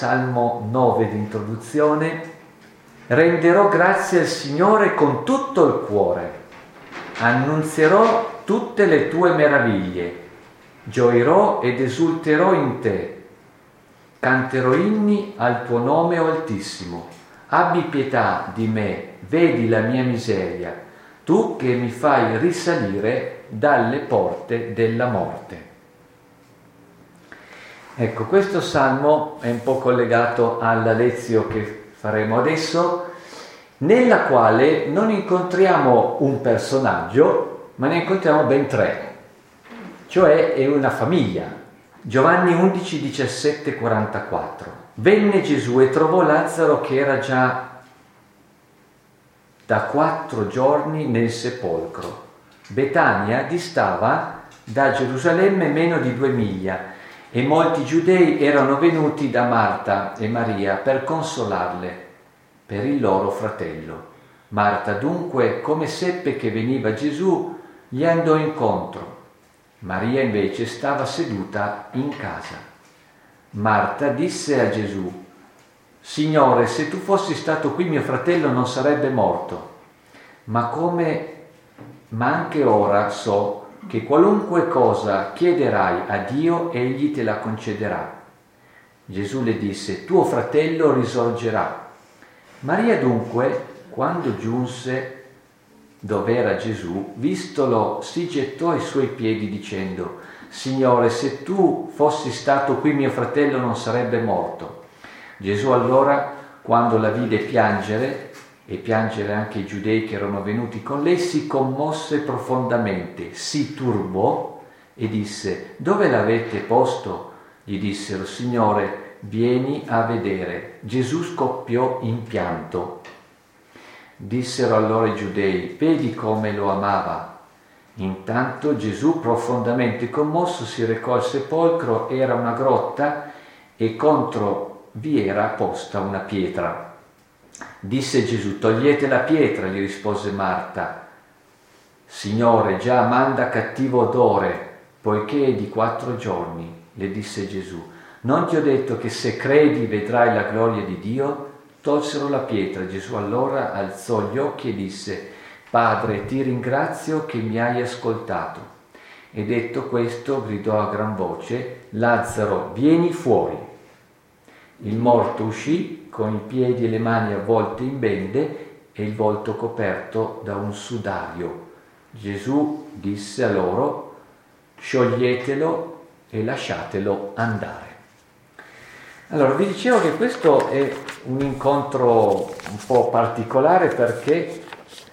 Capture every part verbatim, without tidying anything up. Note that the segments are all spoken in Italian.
Salmo nove di introduzione. Renderò grazie al Signore con tutto il cuore, annunzierò tutte le tue meraviglie, gioirò ed esulterò in te, canterò inni al tuo nome, o Altissimo. Abbi pietà di me, vedi la mia miseria, tu che mi fai risalire dalle porte della morte. Ecco, questo salmo è un po' collegato alla lezione che faremo adesso, nella quale non incontriamo un personaggio, ma ne incontriamo ben tre, cioè è una famiglia. Giovanni undici, diciassette, quarantaquattro. Venne Gesù e trovò Lazzaro che era già da quattro giorni nel sepolcro. Betania distava da Gerusalemme meno di due miglia, e molti giudei erano venuti da Marta e Maria per consolarle per il loro fratello. Marta dunque, come seppe che veniva Gesù, gli andò incontro. Maria invece stava seduta in casa. Marta disse a Gesù: Signore, se tu fossi stato qui mio fratello non sarebbe morto. Ma come, ma anche ora so che qualunque cosa chiederai a Dio, egli te la concederà. Gesù le disse: tuo fratello risorgerà. Maria dunque, quando giunse dove era Gesù, vistolo, si gettò ai suoi piedi dicendo: Signore, se tu fossi stato qui mio fratello non sarebbe morto. Gesù allora, quando la vide piangere, e piangere anche i giudei che erano venuti con lei, si commosse profondamente, si turbò e disse: dove l'avete posto? Gli dissero: Signore, vieni a vedere. Gesù scoppiò in pianto. Dissero allora i giudei: vedi come lo amava. Intanto Gesù, profondamente commosso, si recò al sepolcro. Era una grotta e contro vi era posta una pietra. Disse Gesù: togliete la pietra. Gli rispose Marta: Signore, già manda cattivo odore, poiché è di quattro giorni. Le disse Gesù: non ti ho detto che se credi vedrai la gloria di Dio? Tolsero la pietra. Gesù allora alzò gli occhi e disse: Padre, ti ringrazio che mi hai ascoltato. E detto questo gridò a gran voce: Lazzaro, vieni fuori. Il morto uscì con i piedi e le mani avvolte in bende e il volto coperto da un sudario. Gesù disse a loro: scioglietelo e lasciatelo andare. Allora, vi dicevo che questo è un incontro un po' particolare perché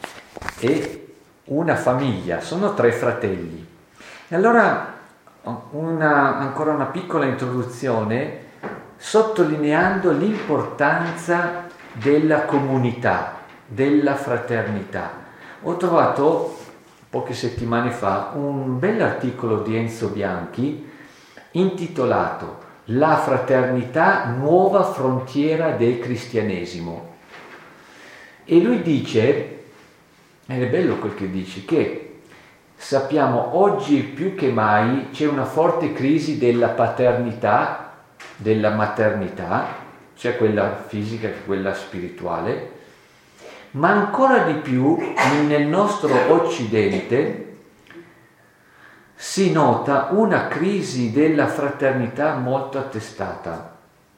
è una famiglia, sono tre fratelli. E allora una, ancora una piccola introduzione sottolineando l'importanza della comunità, della fraternità. Ho trovato poche settimane fa un bell'articolo di Enzo Bianchi intitolato La fraternità, nuova frontiera del cristianesimo. E lui dice, ed è bello quel che dice, che sappiamo oggi più che mai c'è una forte crisi della paternità, della maternità, cioè quella fisica che quella spirituale, ma ancora di più nel nostro Occidente si nota una crisi della fraternità molto attestata,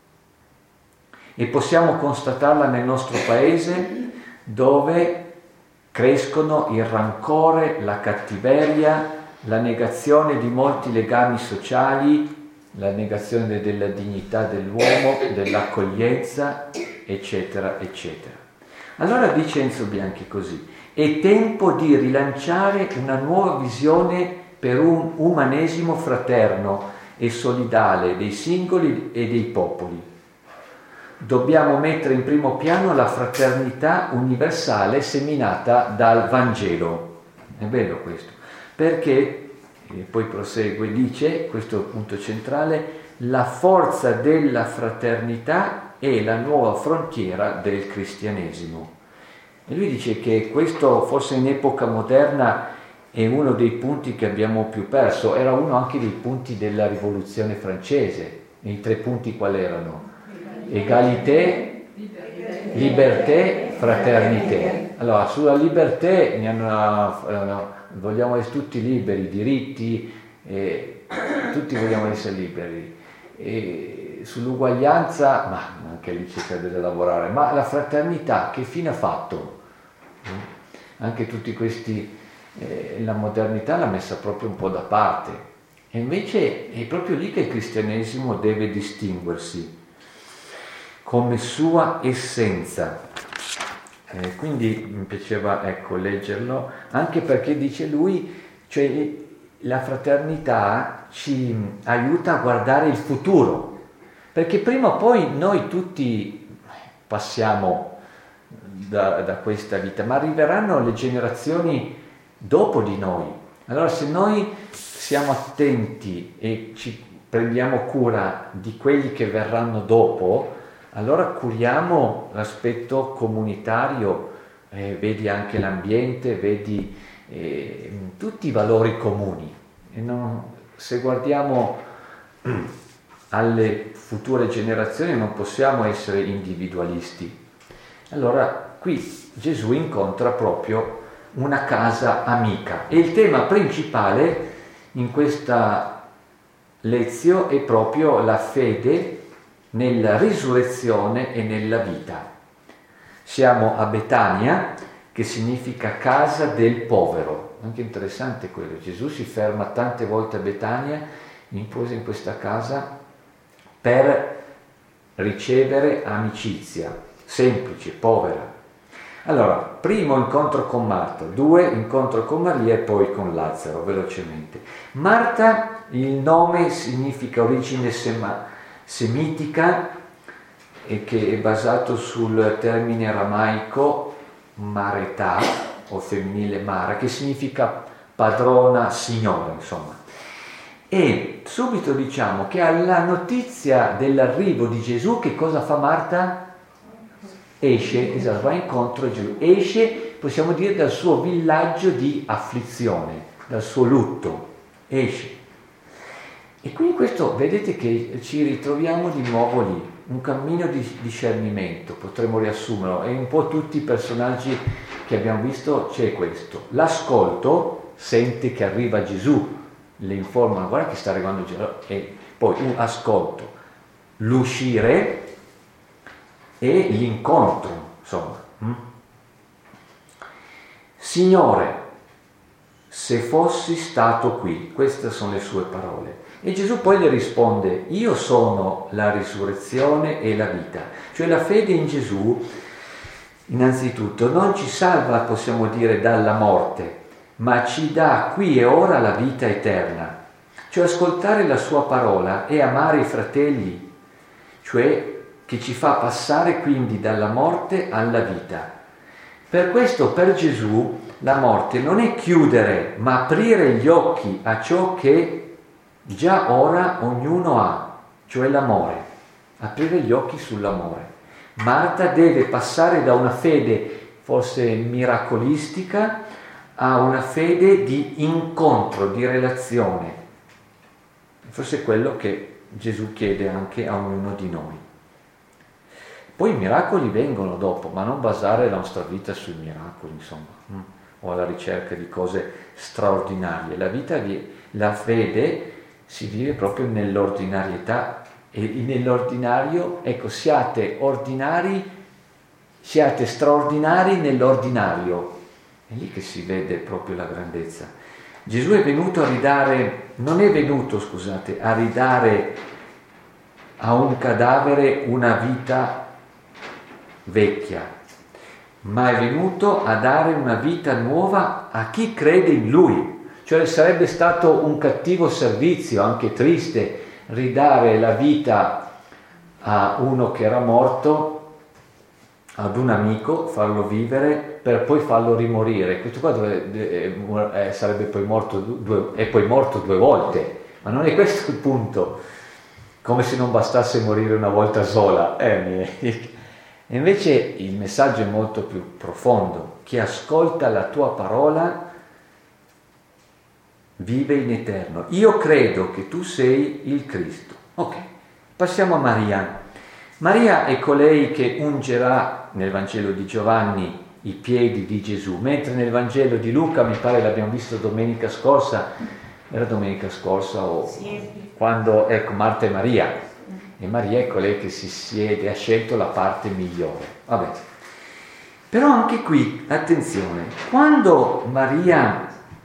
e possiamo constatarla nel nostro paese, dove crescono il rancore, la cattiveria, la negazione di molti legami sociali, la negazione della dignità dell'uomo, dell'accoglienza, eccetera, eccetera. Allora dice Enzo Bianchi così: è tempo di rilanciare una nuova visione per un umanesimo fraterno e solidale dei singoli e dei popoli. Dobbiamo mettere in primo piano la fraternità universale seminata dal Vangelo. È bello questo, perché e poi prosegue, dice, questo è il punto centrale: la forza della fraternità è la nuova frontiera del cristianesimo. E lui dice che questo forse in epoca moderna è uno dei punti che abbiamo più perso, era uno anche dei punti della rivoluzione francese. E i tre punti quali erano? egalité, liberté, fraternité. Allora, sulla liberté ne hanno, vogliamo essere tutti liberi, diritti, eh, tutti vogliamo essere liberi. E sull'uguaglianza, ma anche lì ci sarebbe da lavorare, ma la fraternità che fine ha fatto? Anche tutti questi, eh, la modernità l'ha messa proprio un po' da parte, e invece è proprio lì che il cristianesimo deve distinguersi come sua essenza. Eh, quindi mi piaceva, ecco, leggerlo, anche perché dice lui, cioè la fraternità ci aiuta a guardare il futuro, perché prima o poi noi tutti passiamo da, da questa vita, ma arriveranno le generazioni dopo di noi. Allora, se noi siamo attenti e ci prendiamo cura di quelli che verranno dopo, allora curiamo l'aspetto comunitario, eh, vedi anche l'ambiente, vedi eh, tutti i valori comuni. E non, se guardiamo alle future generazioni non possiamo essere individualisti. Allora qui Gesù incontra proprio una casa amica, e il tema principale in questa lezione è proprio la fede nella risurrezione e nella vita. Siamo a Betania, che significa casa del povero. Anche interessante quello, Gesù si ferma tante volte a Betania, impose in questa casa per ricevere amicizia, semplice, povera. Allora, primo incontro con Marta, due incontro con Maria e poi con Lazzaro, velocemente. Marta, il nome significa origine sema, semitica, e che è basato sul termine aramaico maretà, o femminile Mara, che significa padrona, signora, insomma. E subito diciamo che alla notizia dell'arrivo di Gesù, che cosa fa Marta? Esce, esatto, va incontro a Gesù, esce, possiamo dire, dal suo villaggio di afflizione, dal suo lutto, esce. E quindi questo, vedete che ci ritroviamo di nuovo lì, un cammino di discernimento, potremmo riassumerlo, e un po' tutti i personaggi che abbiamo visto c'è questo. L'ascolto, sente che arriva Gesù, le informano, guarda che sta arrivando Gesù, e poi un ascolto, l'uscire e l'incontro, insomma. Signore, se fossi stato qui, queste sono le sue parole. E Gesù poi le risponde, io sono la risurrezione e la vita. Cioè la fede in Gesù, innanzitutto, non ci salva, possiamo dire, dalla morte, ma ci dà qui e ora la vita eterna. Cioè ascoltare la sua parola e amare i fratelli, cioè che ci fa passare quindi dalla morte alla vita. Per questo, per Gesù, la morte non è chiudere, ma aprire gli occhi a ciò che già ora ognuno ha, cioè l'amore, aprire gli occhi sull'amore. Marta deve passare da una fede forse miracolistica a una fede di incontro, di relazione. Forse è quello che Gesù chiede anche a ognuno di noi. Poi i miracoli vengono dopo, ma non basare la nostra vita sui miracoli, insomma, o alla ricerca di cose straordinarie. La vita, la fede si vive proprio nell'ordinarietà, e nell'ordinario, ecco, siate ordinari, siate straordinari nell'ordinario. È lì che si vede proprio la grandezza. Gesù è venuto a ridare, non è venuto, scusate, a ridare a un cadavere una vita vecchia, ma è venuto a dare una vita nuova a chi crede in Lui. Cioè sarebbe stato un cattivo servizio, anche triste, ridare la vita a uno che era morto, ad un amico, farlo vivere per poi farlo rimorire. Questo qua dove, eh, sarebbe poi morto due, è poi morto due volte, ma non è questo il punto, come se non bastasse morire una volta sola. Eh, e invece il messaggio è molto più profondo. Chi ascolta la tua parola vive in eterno. Io credo che tu sei il Cristo. Ok, passiamo a Maria. Maria è colei che ungerà nel Vangelo di Giovanni i piedi di Gesù, mentre nel Vangelo di Luca, mi pare l'abbiamo visto domenica scorsa, era domenica scorsa o sì. Quando, ecco, Marta e Maria, e Maria è colei che si siede, ha scelto la parte migliore. Vabbè. Però anche qui, attenzione, quando Maria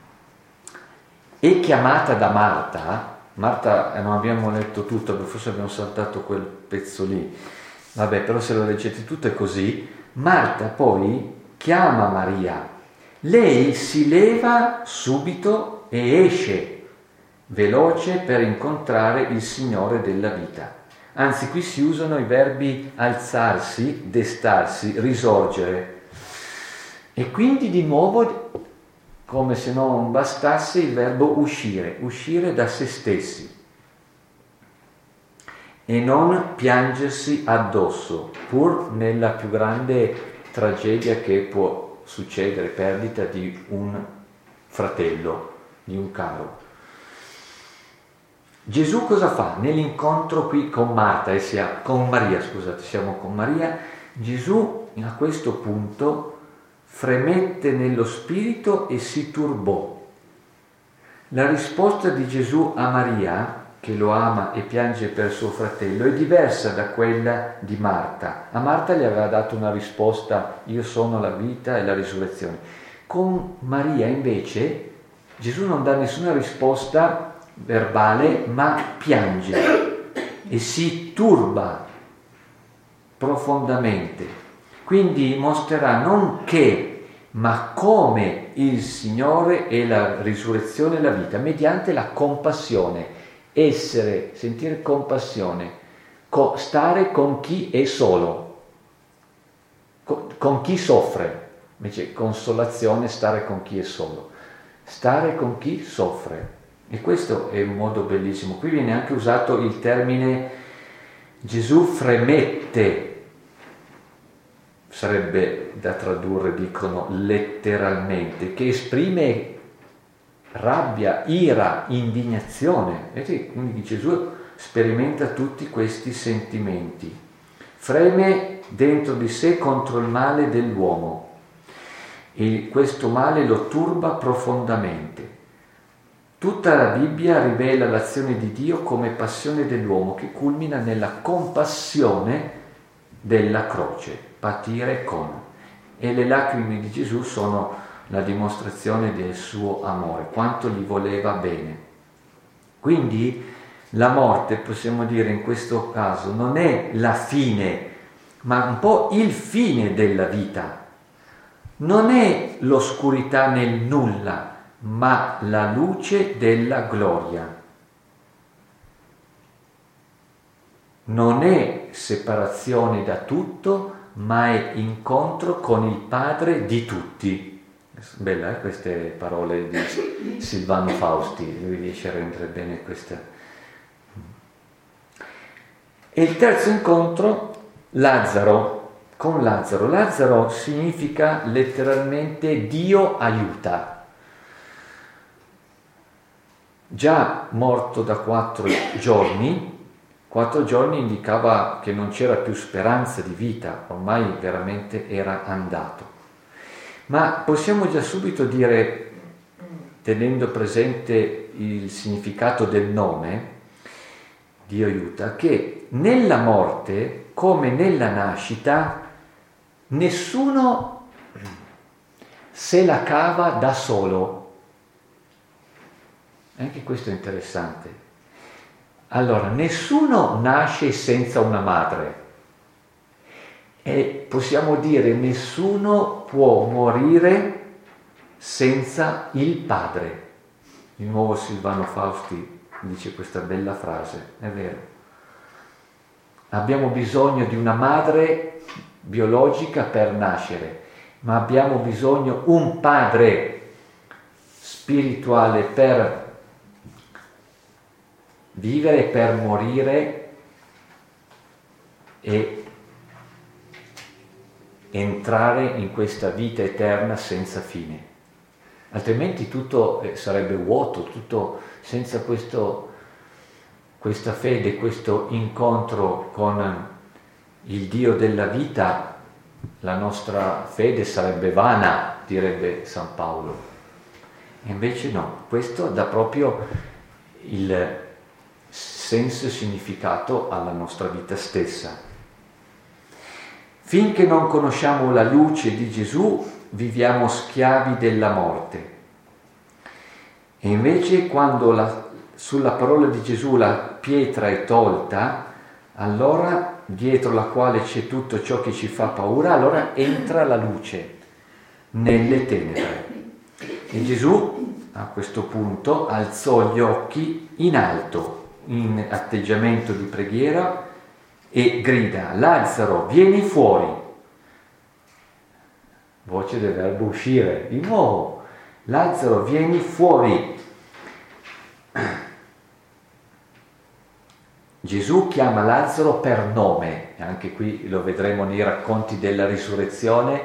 è chiamata da Marta, Marta, eh, non abbiamo letto tutto, forse abbiamo saltato quel pezzo lì, vabbè, però se lo leggete tutto è così. Marta poi chiama Maria, lei si leva subito e esce veloce per incontrare il Signore della vita. Anzi, qui si usano i verbi alzarsi, destarsi, risorgere, e quindi di nuovo, come se non bastasse, il verbo uscire, uscire da se stessi e non piangersi addosso, pur nella più grande tragedia che può succedere, perdita di un fratello, di un caro. Gesù cosa fa? Nell'incontro qui con Marta, e sia, con Maria, scusate, siamo con Maria, Gesù a questo punto fremette nello spirito e si turbò. La risposta di Gesù a Maria, che lo ama e piange per suo fratello, è diversa da quella di Marta. A Marta gli aveva dato una risposta: io sono la vita e la risurrezione. Con Maria invece Gesù non dà nessuna risposta verbale, ma piange e si turba profondamente. Quindi mostrerà non che, ma come il Signore è la risurrezione e la vita, mediante la compassione, essere, sentire compassione, co- stare con chi è solo, con, con chi soffre, invece consolazione, stare con chi è solo, stare con chi soffre. E questo è un modo bellissimo. Qui viene anche usato il termine Gesù fremette, sarebbe da tradurre, dicono letteralmente, che esprime rabbia, ira, indignazione. Vedete? Quindi Gesù sperimenta tutti questi sentimenti. Freme dentro di sé contro il male dell'uomo e questo male lo turba profondamente. Tutta la Bibbia rivela l'azione di Dio come passione dell'uomo che culmina nella compassione della croce, patire con. E le lacrime di Gesù sono la dimostrazione del suo amore, quanto gli voleva bene. Quindi la morte, possiamo dire in questo caso, non è la fine, ma un po' il fine della vita. Non è l'oscurità nel nulla, ma la luce della gloria. Non è separazione da tutto, ma è incontro con il Padre di tutti. Bella, eh, queste parole di Silvano Fausti, lui riesce a rendere bene questa. E il terzo incontro, Lazzaro, con Lazzaro. Lazzaro significa letteralmente Dio aiuta. Già morto da quattro giorni, quattro giorni indicava che non c'era più speranza di vita, ormai veramente era andato. Ma possiamo già subito dire, tenendo presente il significato del nome, Dio aiuta, che nella morte, come nella nascita, nessuno se la cava da solo. Anche questo è interessante. Allora, nessuno nasce senza una madre e possiamo dire nessuno può morire senza il padre. Di nuovo Silvano Fausti dice questa bella frase, è vero. Abbiamo bisogno di una madre biologica per nascere, ma abbiamo bisogno di un padre spirituale per vivere, per morire e entrare in questa vita eterna senza fine. Altrimenti tutto sarebbe vuoto, tutto senza questo, questa fede, questo incontro con il Dio della vita, la nostra fede sarebbe vana, direbbe San Paolo. E invece no, questo dà proprio il senso e significato alla nostra vita stessa. Finché non conosciamo la luce di Gesù, viviamo schiavi della morte. E invece quando la, sulla parola di Gesù la pietra è tolta, allora dietro la quale c'è tutto ciò che ci fa paura, allora entra la luce nelle tenebre. E Gesù a questo punto alzò gli occhi in alto, in atteggiamento di preghiera, e grida: Lazzaro, vieni fuori. Voce del verbo uscire, di nuovo: Lazzaro, vieni fuori. Gesù chiama Lazzaro per nome, anche qui lo vedremo nei racconti della risurrezione,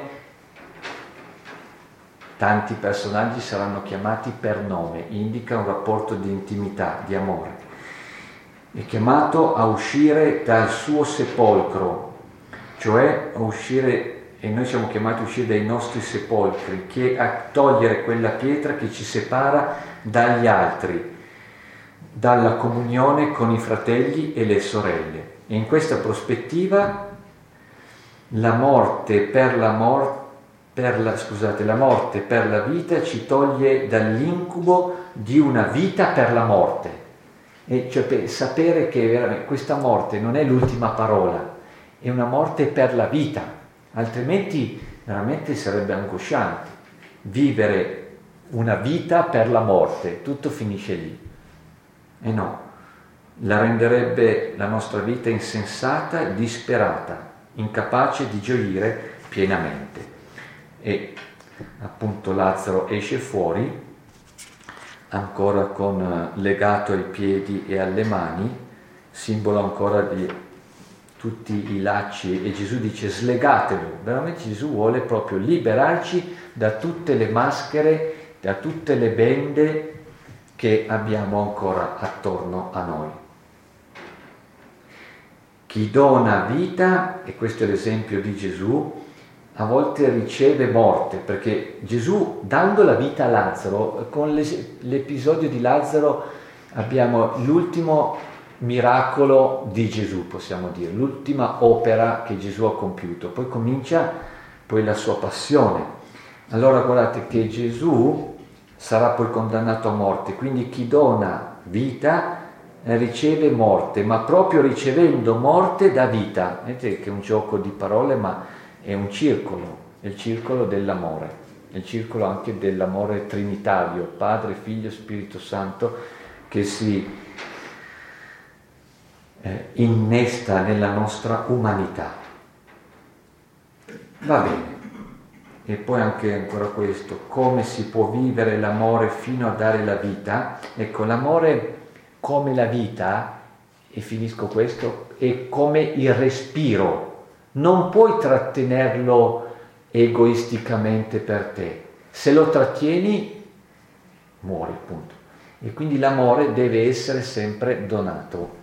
tanti personaggi saranno chiamati per nome, indica un rapporto di intimità, di amore. È chiamato a uscire dal suo sepolcro, cioè a uscire, e noi siamo chiamati a uscire dai nostri sepolcri, che a togliere quella pietra che ci separa dagli altri, dalla comunione con i fratelli e le sorelle. E in questa prospettiva la morte per la morte per la, scusate, la morte per la vita ci toglie dall'incubo di una vita per la morte. E cioè per sapere che veramente questa morte non è l'ultima parola, è una morte per la vita, altrimenti veramente sarebbe angosciante vivere una vita per la morte, tutto finisce lì. E no, la renderebbe la nostra vita insensata, disperata, incapace di gioire pienamente. E appunto Lazzaro esce fuori, ancora con legato ai piedi e alle mani, simbolo ancora di tutti i lacci, e Gesù dice: slegatelo. Veramente Gesù vuole proprio liberarci da tutte le maschere, da tutte le bende che abbiamo ancora attorno a noi. Chi dona vita, e questo è l'esempio di Gesù, a volte riceve morte, perché Gesù, dando la vita a Lazzaro, con l'episodio di Lazzaro abbiamo l'ultimo miracolo di Gesù, possiamo dire, l'ultima opera che Gesù ha compiuto. Poi comincia poi la sua passione. Allora guardate che Gesù sarà poi condannato a morte, quindi chi dona vita riceve morte, ma proprio ricevendo morte dà vita. Vedete che è un gioco di parole, ma è un circolo, è il circolo dell'amore, è il circolo anche dell'amore trinitario, Padre, Figlio, Spirito Santo, che si eh, innesta nella nostra umanità. Va bene. E poi anche ancora questo: come si può vivere l'amore fino a dare la vita? Ecco, l'amore come la vita, e finisco questo, è come il respiro. Non puoi trattenerlo egoisticamente per te. Se lo trattieni, muori, appunto. E quindi l'amore deve essere sempre donato.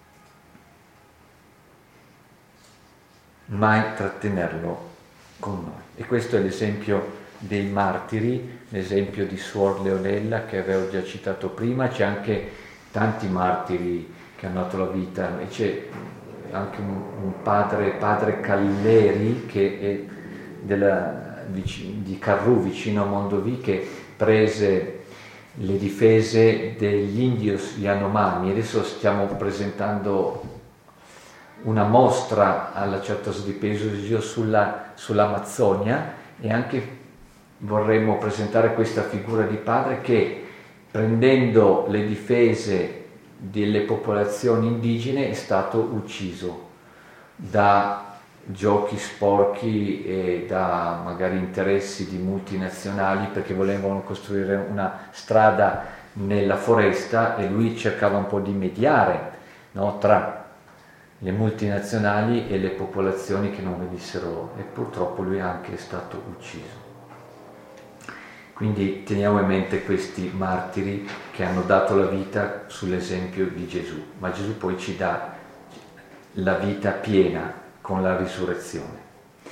Mai trattenerlo con noi. E questo è l'esempio dei martiri, l'esempio di Suor Leonella che avevo già citato prima. C'è anche tanti martiri che hanno dato la vita, e c'è anche un, un padre, padre Calleri, che è della, di Carrù, vicino a Mondovì, che prese le difese degli indios Yanomami. Adesso stiamo presentando una mostra alla Certosa di Pesaro sulla, sull'Amazzonia, e anche vorremmo presentare questa figura di padre che, prendendo le difese delle popolazioni indigene, è stato ucciso da giochi sporchi e da magari interessi di multinazionali, perché volevano costruire una strada nella foresta e lui cercava un po' di mediare, no, tra le multinazionali e le popolazioni che non venissero, e purtroppo lui anche è stato ucciso. Quindi teniamo in mente questi martiri che hanno dato la vita sull'esempio di Gesù, ma Gesù poi ci dà la vita piena con la risurrezione.